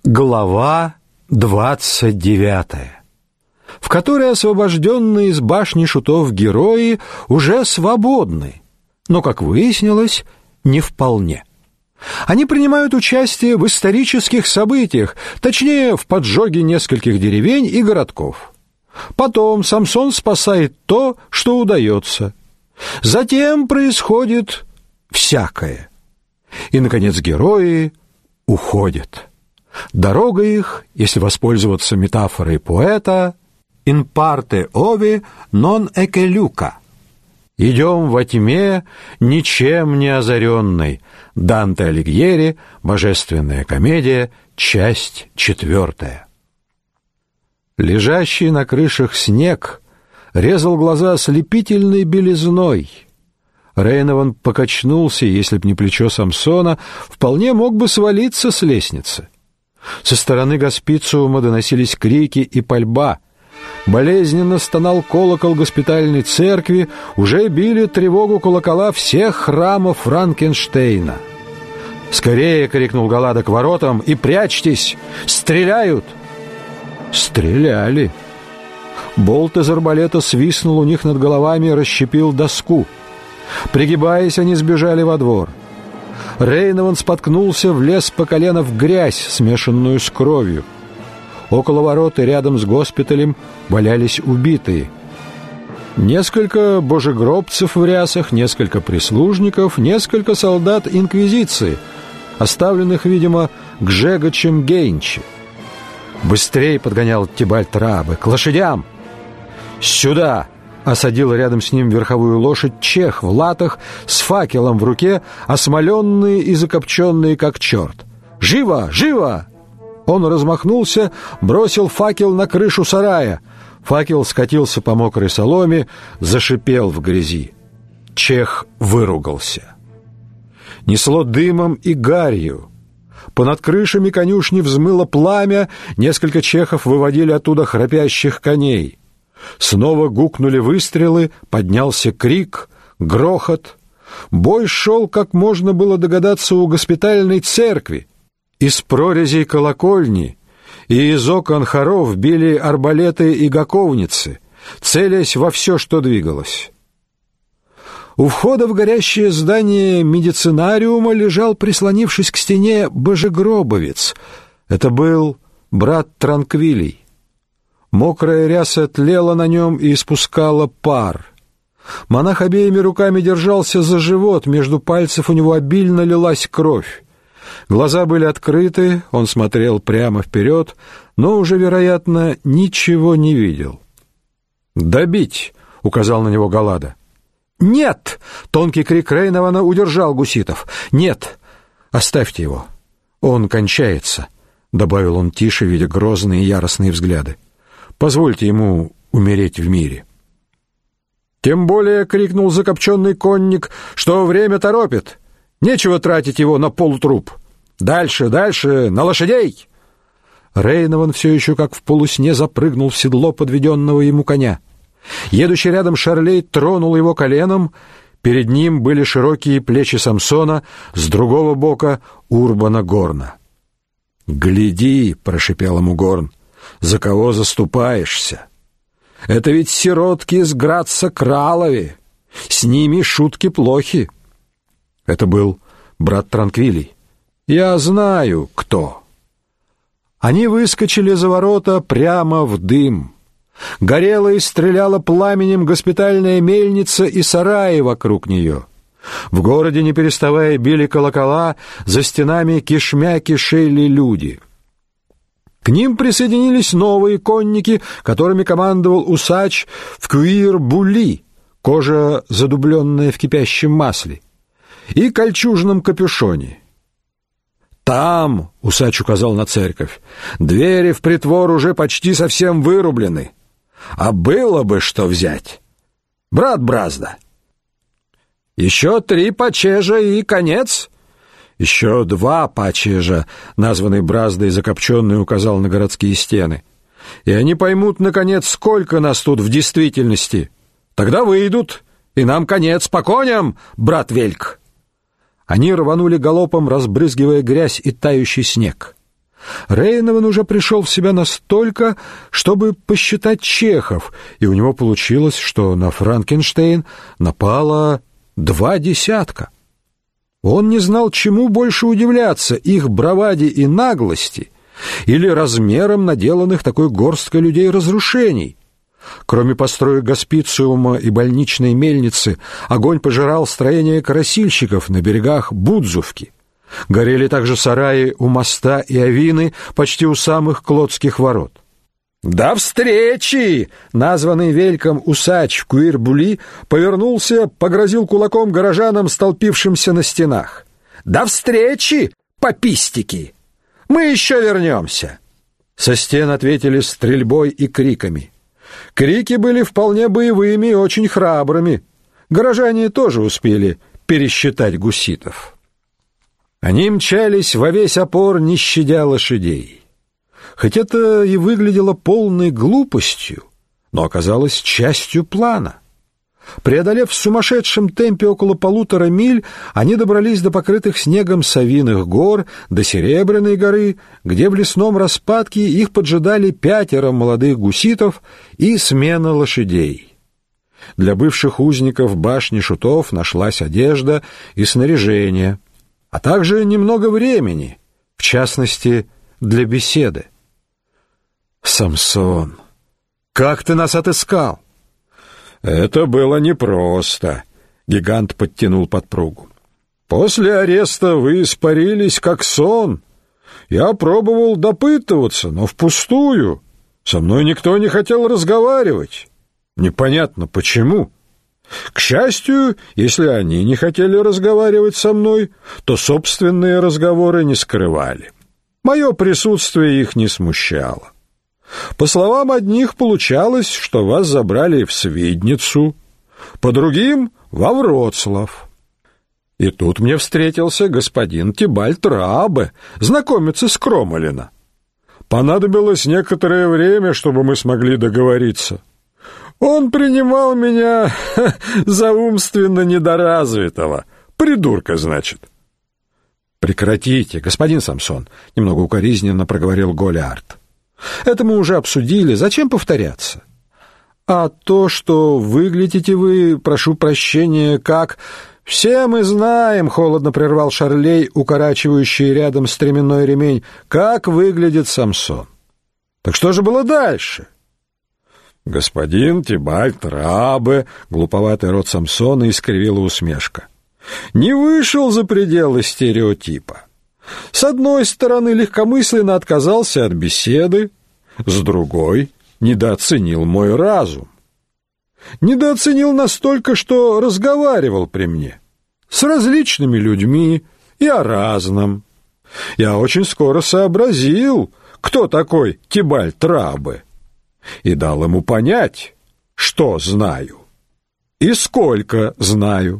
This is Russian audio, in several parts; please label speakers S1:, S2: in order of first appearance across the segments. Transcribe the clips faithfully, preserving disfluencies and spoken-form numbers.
S1: Глава двадцать девятая, в которой освобожденные из башни шутов герои уже свободны, но, как выяснилось, не вполне. Они принимают участие в исторических событиях, точнее, в поджоге нескольких деревень и городков. Потом Самсон спасает то, что удается. Затем происходит всякое. И, наконец, герои уходят. Дорога их, если воспользоваться метафорой поэта, «in parte ovi non ecceluca». «Идем во тьме, ничем не озаренной». Данте Алигьери, «Божественная комедия», часть четвертая. Лежащий на крышах снег резал глаза ослепительной белизной. Рейнован покачнулся, если б не плечо Самсона, вполне мог бы свалиться с лестницы. Со стороны госпициума доносились крики и пальба. Болезненно стонал колокол госпитальной церкви, уже били тревогу колокола всех храмов Франкенштейна. «Скорее!» — крикнул Галлада к воротам. «И прячьтесь! Стреляют!» Стреляли. Болт из арбалета свистнул у них над головами и расщепил доску. Пригибаясь, они сбежали во двор. Рейнован споткнулся, влез по колено в грязь, смешанную с кровью. Около ворот и рядом с госпиталем валялись убитые. Несколько божегробцев в рясах, несколько прислужников, несколько солдат инквизиции, оставленных, видимо, Гжегочем Гейнчи. «Быстрей!» — подгонял Тибальт Рабе. «К лошадям!» «Сюда!» — осадил рядом с ним верховую лошадь чех в латах с факелом в руке, осмоленные и закопченные как черт. «Живо! Живо!» Он размахнулся, бросил факел на крышу сарая. Факел скатился по мокрой соломе, зашипел в грязи. Чех выругался. Несло дымом и гарью. Понад крышами конюшни взмыло пламя, несколько чехов выводили оттуда храпящих коней. Снова гукнули выстрелы, поднялся крик, грохот. Бой шел, как можно было догадаться, у госпитальной церкви. Из прорезей колокольни и из окон хоров били арбалеты и гаковницы, целясь во все, что двигалось. У входа в горящее здание медицинариума лежал, прислонившись к стене, божегробовец. Это был брат Транквилий. Мокрая ряса тлела на нем и испускала пар. Монах обеими руками держался за живот, между пальцев у него обильно лилась кровь. Глаза были открыты, он смотрел прямо вперед, но уже, вероятно, ничего не видел. «Добить!» — указал на него Галлада. «Нет!» — тонкий крик Рейнована удержал гуситов. «Нет! Оставьте его! Он кончается!» — добавил он тише, видя грозные и яростные взгляды. «Позвольте ему умереть в мире». «Тем более!» — крикнул закопченный конник, — «что время торопит! Нечего тратить его на полутруп! Дальше, дальше, на лошадей!» Рейнован все еще как в полусне запрыгнул в седло подведенного ему коня. Едущий рядом Шарлей тронул его коленом. Перед ним были широкие плечи Самсона, с другого бока — Урбана Горна. «Гляди!» — прошипел ему Горн. «За кого заступаешься? Это ведь сиротки из Граца Кралови. С ними шутки плохи». Это был брат Транквилий. «Я знаю, кто». Они выскочили за ворота прямо в дым. Горела и стреляла пламенем госпитальная мельница и сараи вокруг нее. В городе, не переставая, били колокола, за стенами кишмя кишели люди. К ним присоединились новые конники, которыми командовал усач в куир-були, кожа, задубленная в кипящем масле, и кольчужном капюшоне. «Там», — усач указал на церковь, — «двери в притвор уже почти совсем вырублены. А было бы что взять. Брат Бразда, еще три пачежа и конец». «Еще два пачежа», — названный Браздой закопченный указал на городские стены. «И они поймут, наконец, сколько нас тут в действительности. Тогда выйдут, и нам конец. По коням, брат Вельк!» Они рванули галопом, разбрызгивая грязь и тающий снег. Рейнован уже пришел в себя настолько, чтобы посчитать чехов, и у него получилось, что на Франкенштейн напало два десятка. Он не знал, чему больше удивляться: их браваде и наглости или размером наделанных такой горсткой людей разрушений. Кроме построек госпициума и больничной мельницы, огонь пожирал строения красильщиков на берегах Будзувки. Горели также сараи у моста и Авины, почти у самых Клодских ворот. «До встречи!» Названный Вельком усач в Куирбули повернулся, погрозил кулаком горожанам, столпившимся на стенах. «До встречи, попистики! Мы еще вернемся!» Со стен ответили стрельбой и криками. Крики были вполне боевыми и очень храбрыми. Горожане тоже успели пересчитать гуситов. Они мчались во весь опор, не щадя лошадей. Хоть это и выглядело полной глупостью, но оказалось частью плана. Преодолев в сумасшедшем темпе около полутора миль, они добрались до покрытых снегом Савиных гор, до Серебряной горы, где в лесном распадке их поджидали пятеро молодых гуситов и смена лошадей. Для бывших узников башни Шутов нашлась одежда и снаряжение, а также немного времени, в частности, для беседы. «Самсон, как ты нас отыскал?» «Это было непросто», — гигант подтянул подпругу. «После ареста вы испарились, как сон. Я пробовал допытываться, но впустую. Со мной никто не хотел разговаривать. Непонятно, почему. К счастью, если они не хотели разговаривать со мной, то собственные разговоры не скрывали. Мое присутствие их не смущало. По словам одних, получалось, что вас забрали в Свидницу, по другим — во Вроцлав. И тут мне встретился господин Тибальт Раабе, знакомец из Кромолина. Понадобилось некоторое время, чтобы мы смогли договориться. Он принимал меня ха, за умственно недоразвитого. Придурка, значит. «Прекратите, господин Самсон», — немного укоризненно проговорил Голиард. «Это мы уже обсудили, зачем повторяться? А то, что выглядите вы, прошу прощения, как...» «Все мы знаем», — холодно прервал Шарлей, укорачивающий рядом стременной ремень, «как выглядит Самсон. Так что же было дальше?» Господин Тибальт Раабе, глуповатый рот Самсона искривила усмешка, не вышел за пределы стереотипа. С одной стороны, легкомысленно отказался от беседы, с другой — недооценил мой разум. Недооценил настолько, что разговаривал при мне с различными людьми и о разном. Я очень скоро сообразил, кто такой Тибальт Раабе, и дал ему понять, что знаю и сколько знаю.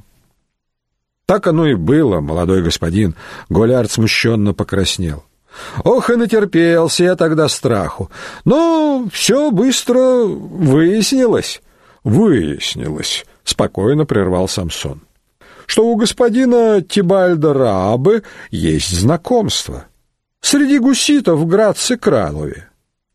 S1: Так оно и было, молодой господин. Голиард смущенно покраснел. Ох, и натерпелся я тогда страху. Но все быстро выяснилось. Выяснилось, спокойно прервал Самсон, что у господина Тибальда Раабе есть знакомство среди гуситов в Граце-Кралове.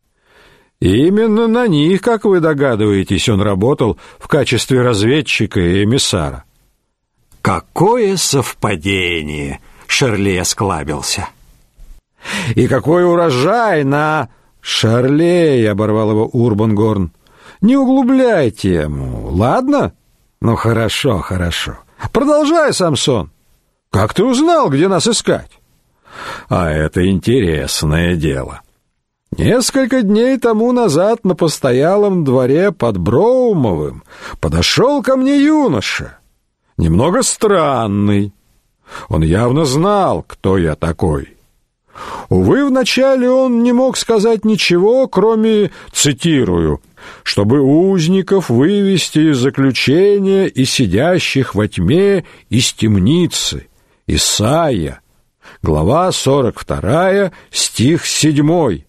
S1: Именно на них, как вы догадываетесь, он работал в качестве разведчика и эмиссара. «Какое совпадение!» — Шарлей осклабился. «И какой урожай на...» «Шарлей!» — оборвал его Урбангорн. «Не углубляй тему, ладно?» «Ну, хорошо, хорошо. Продолжай, Самсон. Как ты узнал, где нас искать?» «А это интересное дело. Несколько дней тому назад на постоялом дворе под Броумовым подошел ко мне юноша, немного странный. Он явно знал, кто я такой. Увы, вначале он не мог сказать ничего, кроме, цитирую, «чтобы узников вывести из заключения и сидящих во тьме из темницы». Исайя, глава сорок вторая, стих седьмой.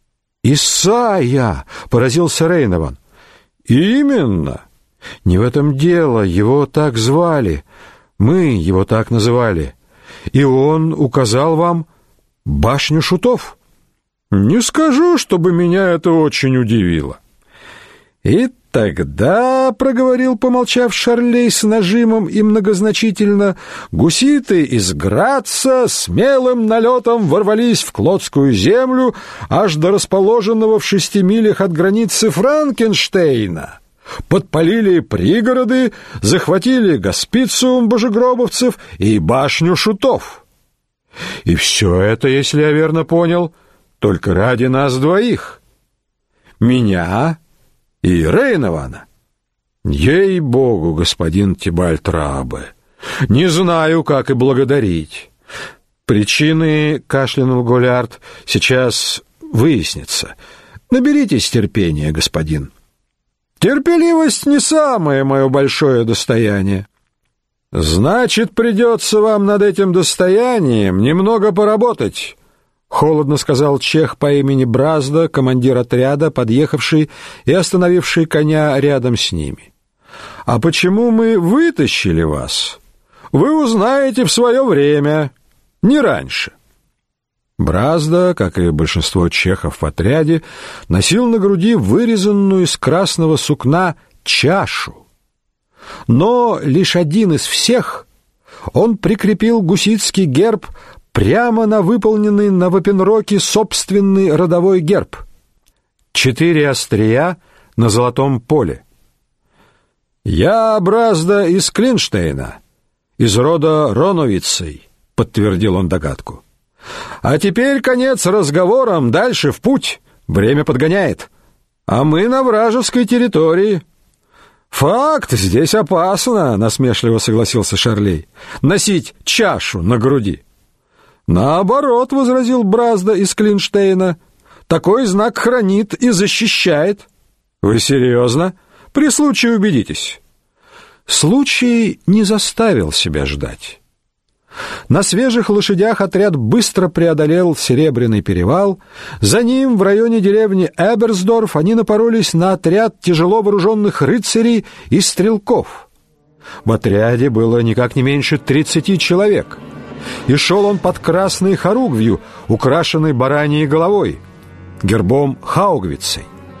S1: «Исайя!» — поразился Рейнован. «Именно. Не в этом дело, его так звали. Мы его так называли. И он указал вам башню Шутов». Не скажу, чтобы меня это очень удивило. И тогда, — проговорил, помолчав Шарлей с нажимом и многозначительно, — гуситы из Граца смелым налетом ворвались в Клодскую землю аж до расположенного в шести милях от границы Франкенштейна, подпалили пригороды, захватили госпициум божегробовцев и башню шутов. И все это, если я верно понял, только ради нас двоих. Меня и Рейнована. Ей-богу, господин Тибальт Рабе, не знаю, как и благодарить. Причины, — кашлянул Голлиард, — сейчас выяснится. Наберитесь терпения, господин. Терпеливость не самое мое большое достояние. Значит, придется вам над этим достоянием немного поработать, — холодно сказал чех по имени Бразда, командир отряда, подъехавший и остановивший коня рядом с ними. А почему мы вытащили вас, вы узнаете в свое время, не раньше. Бразда, как и большинство чехов в отряде, носил на груди вырезанную из красного сукна чашу. Но лишь один из всех он прикрепил гуситский герб прямо на выполненный на вапенроке собственный родовой герб. Четыре острия на золотом поле. «Я Бразда из Клинштейна, из рода Роновицей», — подтвердил он догадку. «А теперь конец разговорам, дальше в путь, время подгоняет, а мы на вражеской территории». «Факт, здесь опасно», — насмешливо согласился Шарлей, — «носить чашу на груди». «Наоборот», — возразил Бразда из Клинштейна, — «такой знак хранит и защищает». «Вы серьезно? При случае убедитесь». Случай не заставил себя ждать. На свежих лошадях отряд быстро преодолел Серебряный перевал. За ним, в районе деревни Эберсдорф, они напоролись на отряд тяжело вооруженных рыцарей и стрелков. В отряде было никак не меньше тридцати человек, и шел он под красной хоругвью, украшенной бараньей головой, гербом Хаугвицей.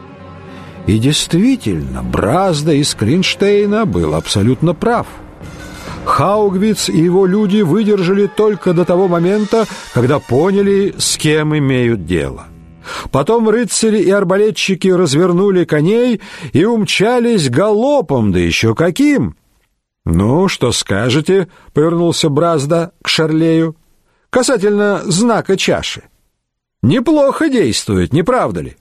S1: И действительно, Бразда из Клинштейна был абсолютно прав. Хаугвиц и его люди выдержали только до того момента, когда поняли, с кем имеют дело. Потом рыцари и арбалетчики развернули коней и умчались галопом, да еще каким! «Ну, что скажете?» — повернулся Бразда к Шарлею. «Касательно знака чаши. Неплохо действует, не правда ли?»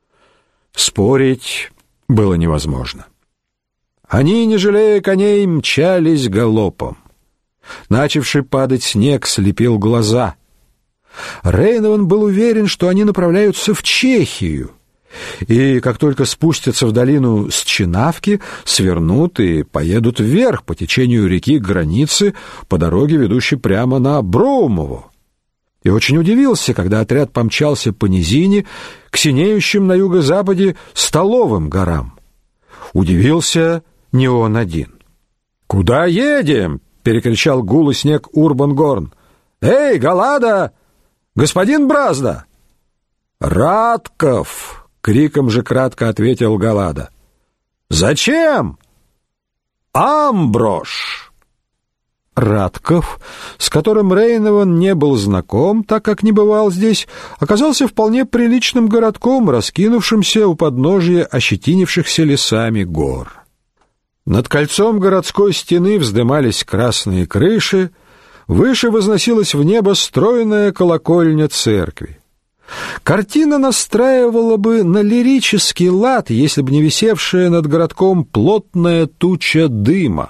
S1: Спорить было невозможно. Они, не жалея коней, мчались галопом. Начавший падать снег слепил глаза. Рейнован был уверен, что они направляются в Чехию, и как только спустятся в долину с Чинавки, свернут и поедут вверх по течению реки к границе по дороге, ведущей прямо на Броумово. И очень удивился, когда отряд помчался по низине к синеющим на юго-западе Столовым горам. Удивился не он один. «Куда едем?» — перекричал гул и снег Урбангорн. «Эй, Галада! Господин Бразда!» «Радков!» — криком же кратко ответил Галада. «Зачем?» «Амброш!» Радков, с которым Рейнован не был знаком, так как не бывал здесь, оказался вполне приличным городком, раскинувшимся у подножия ощетинившихся лесами гор. Над кольцом городской стены вздымались красные крыши, выше возносилась в небо стройная колокольня церкви. Картина настраивала бы на лирический лад, если бы не висевшая над городком плотная туча дыма.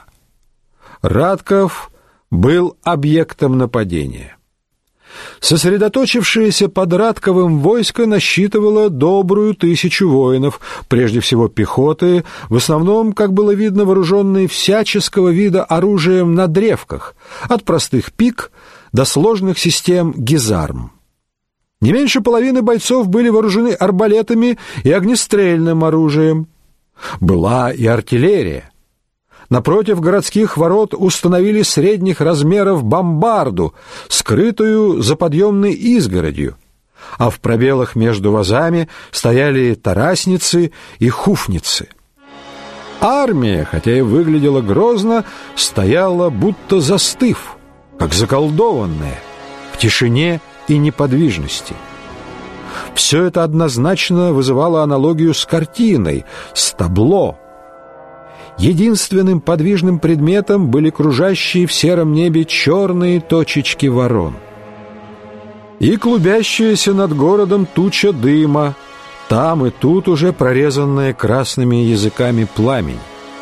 S1: Радков был объектом нападения. Сосредоточившееся под Радковым войско насчитывало добрую тысячу воинов, прежде всего пехоты, в основном, как было видно, вооруженные всяческого вида оружием на древках, от простых пик до сложных систем гизарм. Не меньше половины бойцов были вооружены арбалетами и огнестрельным оружием. Была и артиллерия. Напротив городских ворот установили средних размеров бомбарду, скрытую за подъемной изгородью, а в пробелах между вазами стояли тарасницы и хуфницы. Армия, хотя и выглядела грозно, стояла будто застыв, как заколдованная, в тишине и неподвижности. Все это однозначно вызывало аналогию с картиной, с табло. Единственным подвижным предметом были кружащие в сером небе черные точечки ворон. И клубящаяся над городом туча дыма, там и тут уже прорезанная красными языками пламень.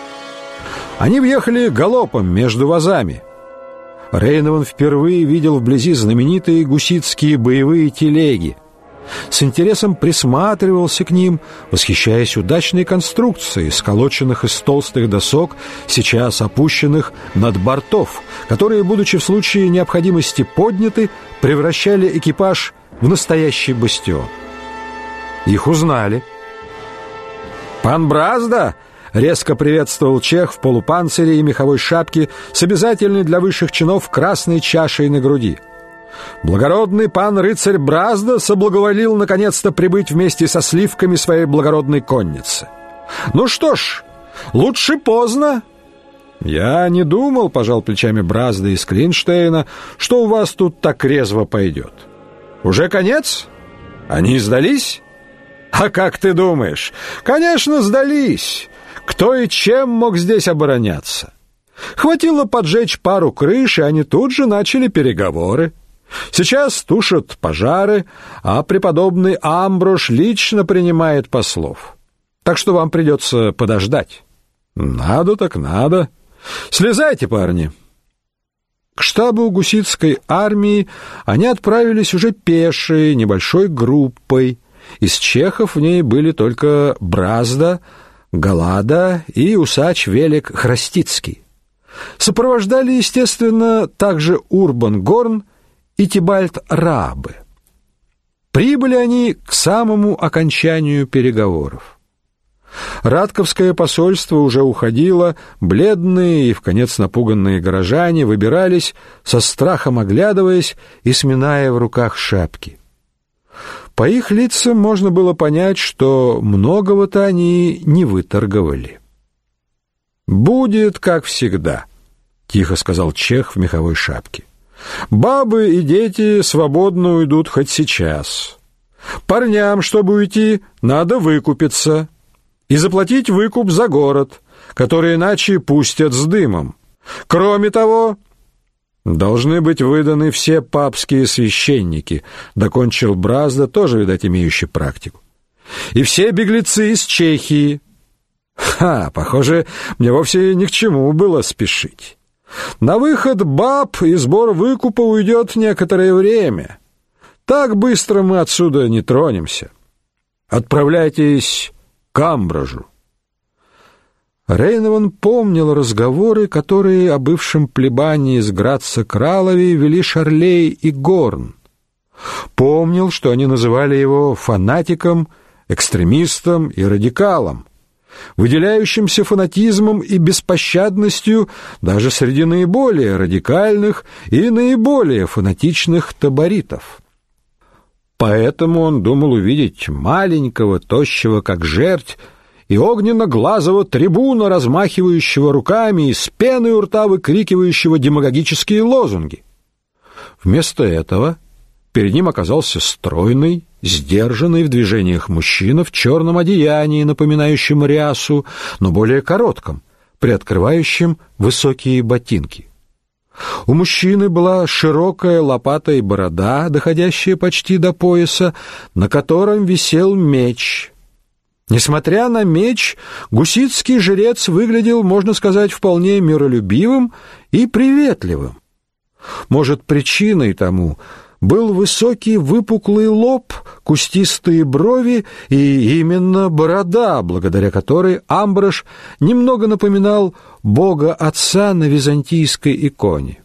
S1: Они въехали галопом между вазами. Рейнован впервые видел вблизи знаменитые гуситские боевые телеги. С интересом присматривался к ним, восхищаясь удачной конструкцией, сколоченных из толстых досок, сейчас опущенных над бортов, которые, будучи в случае необходимости подняты, превращали экипаж в настоящий бастион. Их узнали. «Пан Бразда!» — резко приветствовал чех в полупанцире и меховой шапке с обязательной для высших чинов красной чашей на груди. Благородный пан рыцарь Бразда соблаговолил наконец-то прибыть вместе со сливками своей благородной конницы. «Ну что ж, лучше поздно». «Я не думал, — пожал плечами Бразда из Клинштейна, — что у вас тут так резво пойдет. Уже конец? Они сдались?» «А как ты думаешь? Конечно, сдались. Кто и чем мог здесь обороняться? Хватило поджечь пару крыш, и они тут же начали переговоры. Сейчас тушат пожары, а преподобный Амброш лично принимает послов. Так что вам придется подождать». «Надо так надо. Слезайте, парни». К штабу гуситской армии они отправились уже пешей, небольшой группой. Из чехов в ней были только Бразда, Галада и усач Велик Храстицкий. Сопровождали, естественно, также Урбан Горн и Тибальт Раабе. Прибыли они к самому окончанию переговоров. Ратковское посольство уже уходило, бледные и вконец напуганные горожане выбирались, со страхом оглядываясь и сминая в руках шапки. По их лицам можно было понять, что многого-то они не выторговали. «Будет, как всегда», — тихо сказал чех в меховой шапке. «Бабы и дети свободно уйдут хоть сейчас. Парням, чтобы уйти, надо выкупиться и заплатить выкуп за город, который иначе пустят с дымом. Кроме того, должны быть выданы все папские священники», — докончил Бразда, тоже, видать, имеющий практику. «И все беглецы из Чехии». «Ха, похоже, мне вовсе ни к чему было спешить. На выход баб и сбор выкупа уйдет некоторое время. Так быстро мы отсюда не тронемся. Отправляйтесь к Амброжу». Рейнован помнил разговоры, которые о бывшем плебании из Граца Кралове вели Шарлей и Горн. Помнил, что они называли его фанатиком, экстремистом и радикалом, выделяющимся фанатизмом и беспощадностью даже среди наиболее радикальных и наиболее фанатичных таборитов. Поэтому он думал увидеть маленького, тощего, как жерть, и огненно-глазого трибуна, размахивающего руками и с пеной у рта выкрикивающего демагогические лозунги. Вместо этого перед ним оказался стройный, сдержанный в движениях мужчина в черном одеянии, напоминающем рясу, но более коротком, приоткрывающем высокие ботинки. У мужчины была широкая лопатая борода, доходящая почти до пояса, на котором висел меч. Несмотря на меч, гуситский жрец выглядел, можно сказать, вполне миролюбивым и приветливым. Может, причиной тому был высокий выпуклый лоб, кустистые брови и именно борода, благодаря которой Амброш немного напоминал Бога Отца на византийской иконе.